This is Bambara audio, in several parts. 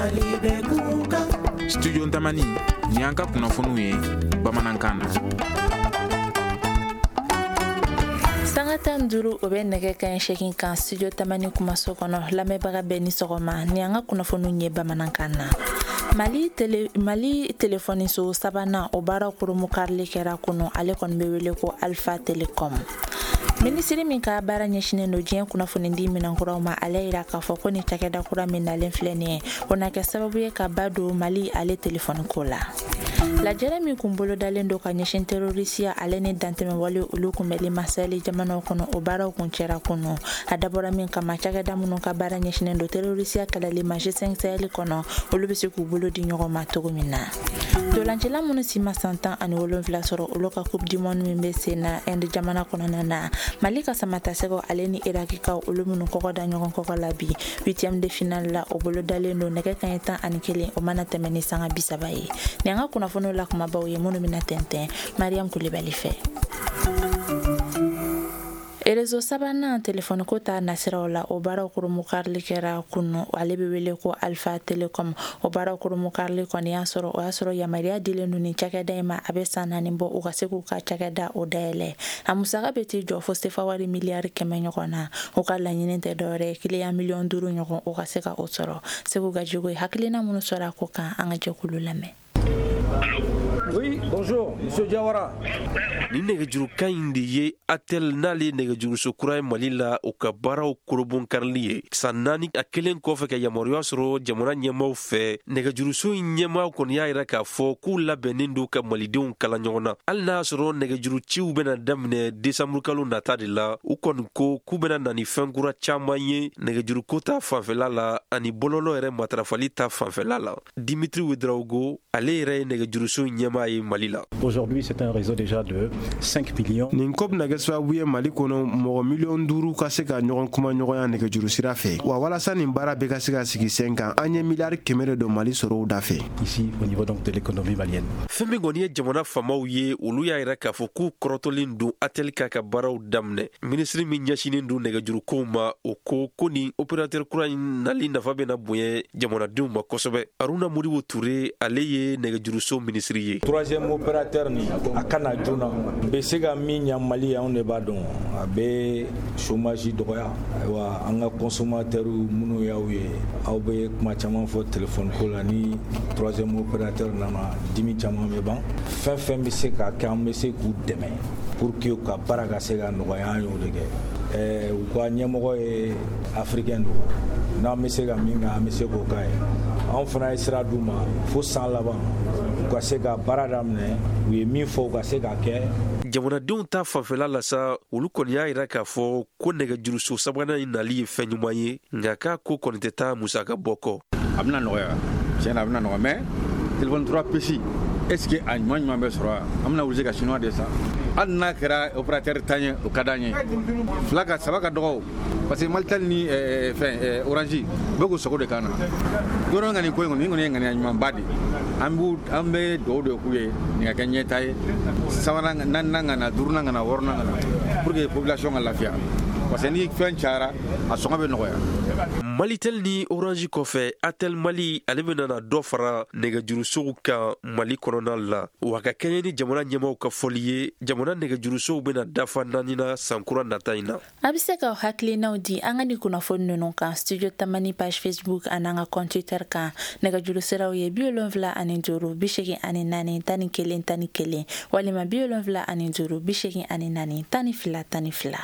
Studio Ntamani ni an ka kunnafoniw ye bamanankan na. Sanga tan duru o bɛ nɛgɛ ka ɲɛ kan studio Tamani kumaso kɔnɔ lamɛnbaga bɛɛ ni sɔgɔma ni an ka kunnafoniw ye bamanankan na. Mali telefoniso sabanan o baara kurumu karili kɛra kunu ale kɔni bɛ wele ko Alpha Telecom. Minisiri min ka baara ɲɛsinen do diɲɛ kunnafoni di minankuraw ma ale yira k'a fɔ ko ni cakɛda kura min nalen filɛ nin ye o na kɛ sababu ye ka ba don Mali ale telefoni ko la. Lajɛrɛ min kun bolo dalen do ka ɲɛsin terorisiya ale ni dantɛmɛ wale olu kunbɛli masali jamanaw kɔnɔ o baaraw kun cɛra kunu a dabɔra min kama cakɛda minnu ka baara ɲɛsinen do terorisiya kɛlɛli ma G5 Sahel kɔnɔ olu bɛ se k'u bolo di ɲɔgɔn ma cogo min na. Dolancila minnu si ma san 17 sɔrɔ olu ka coupe du monde min bɛ sen na Inde jamana kɔnɔna na Mali ka samatasɛgɛw ale ni Irakikaw olu minnu kɔgɔ da ɲɔgɔn kɔgɔ la bi 8e de finale la o bolo dalen do nɛgɛ kanɲɛ 11 o mana tɛmɛ ni sanga 30 ye ni an ka kunnafoniw la kumabaw ye minnu bɛna tɛntɛn Mariam Kulibali fɛ. Réseau sabanan telefoni ko ta nasiraw la o baara kurumu karili kɛra kunu ale bɛ wele ko Alpha Telecom o baara kurumu karili kɔni y'a sɔrɔ yamariya dilen do ni cakɛda in ma a bɛ san 4 bɔ u ka se k'u ka cakɛda o dayɛlɛ a musaka bɛ t'i jɔ fo sefa wari miliyari 100 ɲɔgɔn na o ka laɲini tɛ dɔwɛrɛ client miliyɔn 5 ɲɔgɔn o ka se ka o sɔrɔ Segu Gajigo ye hakilina minnu sɔrɔ a ko kan an ka jɛkulu lamɛn. Oui, bonjour, Monsieur Diawara. Ni nɛgɛjuru kan in de ye Atel n'ale nɛgɛjuruso kura ye Mali la o ka baaraw korobon karili ye san 4 a kelen kɔfɛ ka yamaruya sɔrɔ jamana ɲɛmaw fɛ nɛgɛjuruso in ɲɛmaw kɔni y'a yira k'a fɔ k'u labɛnnen do ka malidenw kala ɲɔgɔn na hali n'a sɔrɔ nɛgɛjuruciw bɛna daminɛ desanburu kalo nata de la u kɔni ko k'u bɛna na ni fɛn kura caman ye nɛgɛjuruko ta fanfɛla la ani bɔlɔlɔ yɛrɛ matarafali ta fanfɛla la Dimitri Ouedraogo ale yɛrɛ ye nɛgɛjuruso in ɲɛmaa ye Mali la. Aujourd'hui, c'est un réseau déjà de 5 millions. Nin ko bɛna kɛ sababu ye Mali kɔnɔ mɔgɔ miliyɔn 5 ka se ka ɲɔgɔn kuma ɲɔgɔnya nɛgɛjuru sira fɛ wa walasa nin baara bɛ ka se ka sigi sen kan an ye miliyari 100 de don Mali sɔrɔw da fɛ. Ici, au niveau donc de l'économie malienne. Fɛn min kɔni ye jamana faamaw ye olu y'a yira k'a fɔ k'u kɔrɔtɔlen don Atel k'a ka baaraw daminɛ minisiri min ɲɛsinen don nɛgɛjurukow ma o ko nin opérateur kura in nali nafa bɛna bonya jamanadenw ma kosɛbɛ Aruna Modibo Touré ale ye nɛgɛjuruso minisiri ye. Troisième opérateur ni a kana joona bɛ se ka min ɲa Mali anw de b'a dɔn a bɛ chômage dɔgɔya ayiwa an ka consommateur minnu y'aw ye aw bɛ kuma caman fɔ téléphone ko la ni troisième opérateur nana dimi caman bɛ ban fɛn bɛ se ka kɛ an bɛ se k'u dɛmɛ pour que u ka baara ka se ka nɔgɔya an y'o de kɛ u ka ɲɛmɔgɔ ye africain do n'an bɛ se ka min kɛ an bɛ se k'o k'a ye anw fana ye sira d'u ma fo san laban u ka se ka baara daminɛ u ye min fɔ u ka se ka kɛ. Jamanadenw ta fanfɛla la sa olu kɔni y'a yira k'a fɔ ko nɛgɛjuruso sabanan in nali ye fɛn ɲuman ye nka k'a ko kɔni tɛ taa musaka bɔ kɔ. A bɛna nɔgɔya tiɲɛ na a bɛna nɔgɔya mais téléphone 3 pesi est-ce que a ɲuman bɛ sɔrɔ an bɛna wuli ka chinois de san hali n'a kɛra opérateur tan ye o ka d'an ye fila ka saba ka dɔgɔ parce que Maltel ni Orange bɛɛ k'u sago de kan na yɔrɔ ŋani ko in kɔni nin kɔni ye ŋaniya ɲumanba de an bɛ dugawu de k'u ye nin ka kɛ ɲɛta ye sabanan naaninan ka na duurunan ka na wɔɔrɔnan ka na pour que population ka lafiya parce que ni fɛn cayara a sɔngɔ bɛ nɔgɔya. Malitel ni Orange kɔfɛ Atel Mali ale bɛna na dɔ fara nɛgɛjurusow kan Mali kɔnɔna la wa ka kɛɲɛ ni jamana ɲɛmaw ka fɔli ye jamana nɛgɛjurusow bɛna dafa 4 sankura nata in na. A bɛ se ka hakilinaw di an ka ni kunnafoni ninnu kan studio Tamani page Facebook ani an ka compte Twitter kan nɛgɛjuru siraw ye 75 84 11 11 walima 75 84 11 12.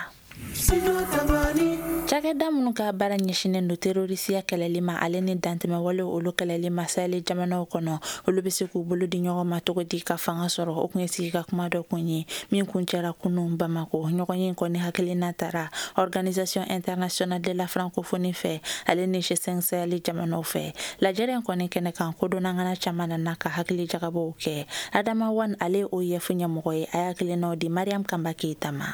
Cakɛda minnu ka baara ɲɛsinen do terorisiya kɛlɛli ma ale ni dantɛmɛ wale olu kɛlɛli ma Sahel jamanaw kɔnɔ olu bɛ se k'u bolo di ɲɔgɔn ma cogo di ka fanga sɔrɔ o kun ye sigi ka kuma dɔ kun ye min kun cɛra kunun Bamako ɲɔgɔn ye kɔni hakilina tara Organisation Internationale de la Francophonie fɛ ale ni G5 Sahel jamanaw fɛ lajɛrɛ in kɔni kɛnɛ kan kodɔnnangana caman nana ka hakili jagabaw kɛ Adama Wan ale o yefu ɲɛmɔgɔ ye a hakilinaw di Mariam Kamba Keita ma.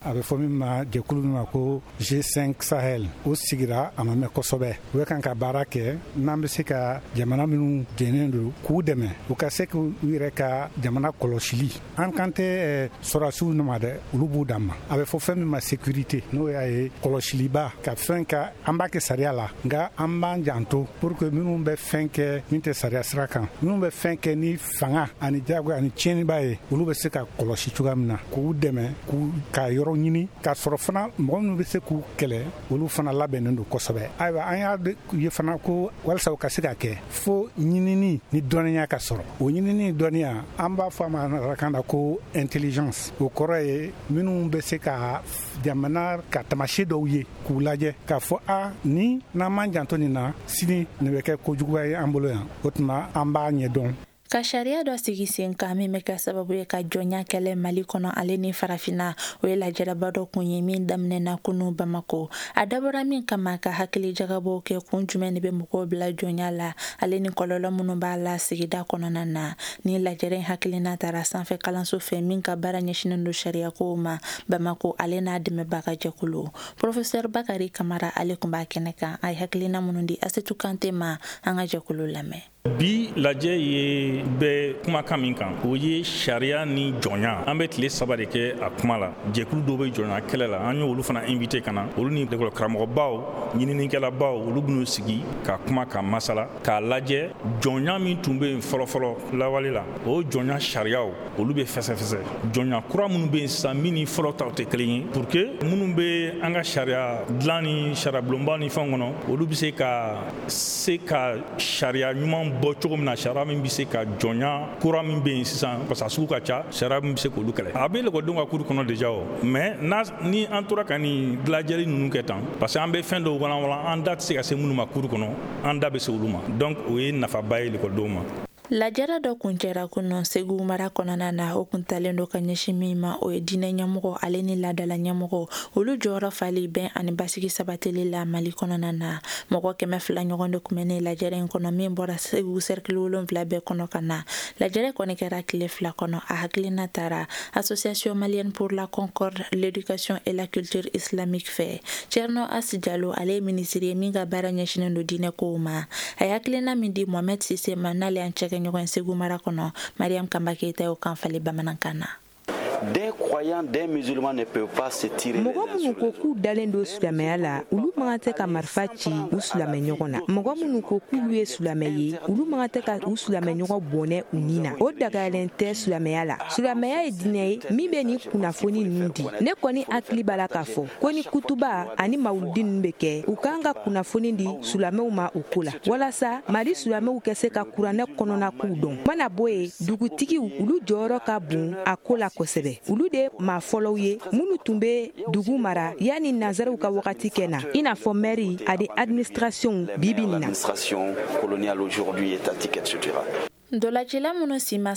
a bɛ fɔ min ma jɛkulu min ma ko G5 Sahel o sigira a ma mɛn kosɛbɛ u bɛ kan ka baara kɛ n'an bɛ se ka jamana minnu jɛnnen don k'u dɛmɛ u ka se k'u yɛrɛ ka jamana kɔlɔsili an kan tɛ sɔrɔdasiw ma dɛ olu b'u dan ma a bɛ fɔ fɛn min ma sécurité n'o y'a ye kɔlɔsiliba ka fɛn ka an b'a kɛ sariya la nka an b'an janto pour que minnu bɛ fɛn kɛ min tɛ sariya sira kan minnu bɛ fɛn kɛ ni fanga ani jago ani tiɲɛniba ye olu bɛ se ka kɔlɔsi cogoya min na k'u dɛmɛ ka yɔrɔ ɲini k'a sɔrɔ fana mɔgɔ minnu bɛ se k'u kɛlɛ olu fana labɛnnen don kosɛbɛ ayiwa an y'a ye fana ko walasa u ka se ka kɛ fo ɲinini ni dɔnniya ka sɔrɔ o ɲinini ni dɔnniya an b'a fɔ a ma nanzarakan na ko intelligence o kɔrɔ ye minnu bɛ se ka jamana ka tamasi dɔw ye k'u lajɛ k'a fɔ ni n'an m'an janto nin na sini nin bɛ kɛ kojuguba ye an bolo yan o tuma an b'a ɲɛdɔn ka sariya dɔ sigi sen kan min bɛ kɛ sababu ye ka jɔnya kɛlɛ Mali kɔnɔ ale ni farafina o ye lajɛraba dɔ kun ye min daminɛna kunu Bamako a dabɔra min kama ka hakili jagabɔ kɛ kun jumɛn de bɛ mɔgɔw bila jɔnya la ale ni kɔlɔlɔ minnu b'a la sigida kɔnɔna na ni lajɛrɛ hakilina taara sanfɛ kalanso fɛ min ka baara ɲɛsinnen don sariyakow ma Bamako ale n'a dɛmɛbaga jɛkulu Professeur Bakari Kamara ale kun b'a kɛnɛ kan a ye hakilina minnu di Asetu Kante ma an ka jɛkulu lamɛn bi lajɛ ye bɛ kumakan min kan o ye sariya ni jɔnya an bɛ tile 3 de kɛ a kuma la jɛkulu dɔw bɛ jɔnya kɛlɛ la an y'olu fana invité ka na olu ni école karamɔgɔbaw ɲininikɛlabaw olu bɛn'u sigi ka kuma ka masala k'a lajɛ jɔnya min tun bɛ yen fɔlɔfɔlɔ lawale la o jɔnya sariyaw olu bɛ fɛsɛfɛsɛ jɔnya kura minnu bɛ yen sisan min ni fɔlɔ taw tɛ kelen ye pour que minnu bɛ an ka sariya dilan ni sariya bulonba ni fɛnw kɔnɔ olu bɛ se ka sariya ɲuman bɔ cogo min na sariya min bɛ se ka jɔnya kura min bɛ yen sisan parce que a sugu ka ca sariya min bɛ se k'olu kɛlɛ a bɛ lakɔlidenw ka cours kɔnɔ déjà o mais ni an tora ka nin lajɛli ninnu kɛ tan parce que an bɛ fɛn dɔw walanwalan an da tɛ se ka se minnu ma cours kɔnɔ an da bɛ se olu ma donc o ye nafaba ye lakɔlidenw ma lajɛrɛ dɔ kun cɛra kunun Segu mara kɔnɔna na o kun talen do ka ɲɛsin min ma o ye diinɛ ɲɛmɔgɔ ale ni laadala ɲɛmɔgɔ olu jɔyɔrɔ fali bɛn ani basigi sabatili la Mali kɔnɔna na mɔgɔ 200 ɲɔgɔn de kun bɛ ne lajɛrɛ in kɔnɔ min bɔra Segu cercle 7 bɛɛ kɔnɔ ka na lajɛrɛ kɔni kɛra tile 2 kɔnɔ a hakilina taara Association malienne pour la concorde l'éducation et la culture islamique fɛ Thierno Assi Diallo ale ministre ye min ka baara ɲɛsinen do diinɛ kow ma a hakilina min di Mohamed Sise ma n'ale an cɛ ɲɔgɔn Segu mara kɔnɔ Mariam Kamba Keita o kan fali bamanankan na Des croyants, des musulmans ne peuvent pas se tirer. Mɔgɔ minnu ko k'u dalen don silamɛya la olu man tɛ ka marifa ci u silamɛ ɲɔgɔn na mɔgɔ minnu ko k'u ye silamɛ ye olu man tɛ ka u silamɛ ɲɔgɔn bɔnɛ u ni na o dagalen tɛ silamɛya la silamɛya ye diinɛ ye min bɛ ni kunnafoni ninnu di ne kɔni hakili b'a la k'a fɔ ko ni kutuba ani mawuludi ninnu bɛ kɛ u kan ka kunnafoni di silamɛw ma o ko la walasa Mali silamɛw ka se ka kuranɛ kɔnɔna k'u dɔn mana bɔ ye dugutigiw olu jɔyɔrɔ ka bon a ko la kosɛbɛ olu de ma fɔlɔw ye minnu tun bɛ dugu mara yani nazariw ka wagati kɛ na i n'a fɔ mairie ani administration bibi na l'administration coloniale aujourd'hui étatique etc. Dolacila minnu si ma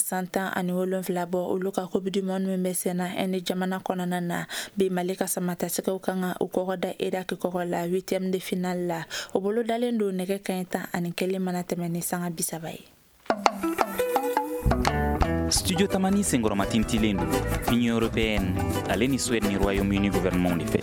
117 bɔ olu ka Coupe du Monde min bɛ senna ni jamana kɔnɔna na bi Mali ka samatasɛgɛw kan ka u kɔgɔ da Irak kɔgɔ la 8e de finale la o bolo dalen do nɛgɛ kaɲɛ 11 mana tɛmɛ ni sanga 30 ye. Studio Tamani senkɔrɔma tintilen don Union européenne ale ni Suède ni Royaume-Uni gouvernement de fɛ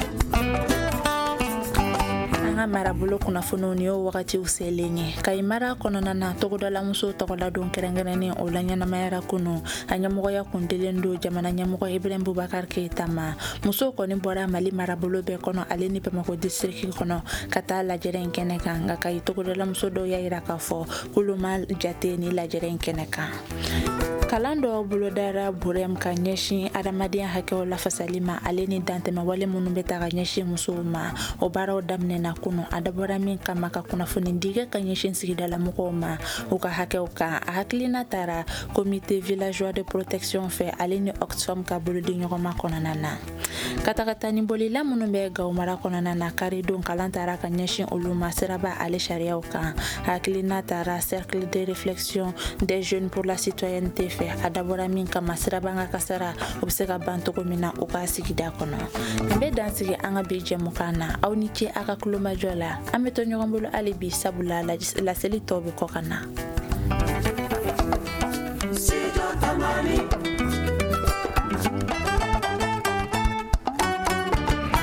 an ka marabolo kunnafoniw ni y'o wagatiw selen ye Kayi mara kɔnɔna na togodala muso tɔgɔla don kɛrɛnkɛrɛnnen o la ɲɛnamayara kunu a ɲɛmɔgɔya kun dilen do jamana ɲɛmɔgɔ Ibrahim Boubacar Keita ma muso kɔni bɔra Mali marabolo bɛɛ kɔnɔ ale ni Bamako district kɔnɔ ka taa lajɛrɛ in kɛnɛ kan nka Kayi togodala muso dɔw y'a yira k'a fɔ k'olu ma jate ni lajɛrɛ in kɛnɛ kan kalan dɔ bolodara Burem ka ɲɛsin adamadenya hakɛw lafasali ma ale ni dantɛmɛ wale minnu bɛ ta ka ɲɛsin musow ma o baaraw daminɛna kunu a dabɔra min kama ka kunnafoni digɛ ka ɲɛsin sigidala mɔgɔw ma u ka hakɛw kan a hakilina taara comité villageois de protection fɛ ale ni Oxfam ka bolodi ɲɔgɔnma kɔnɔna na katakatani bolila minnu bɛ Gawo mara kɔnɔna na karidon kalan taara ka ɲɛsin olu ma siraba ale sariyaw kan hakilina taara cercle de réflexion des jeunes pour la citoyenneté fɛ a dabɔra min kama sirabanga kasara o bɛ se ka ban cogo min na u ka sigida kɔnɔ n bɛ dansigi an ka bi jɛmukan na aw ni ce a ka kulomajɔ la an bɛ to ɲɔgɔn bolo hali bi sabula laseli tɔw bɛ kɔ ka na.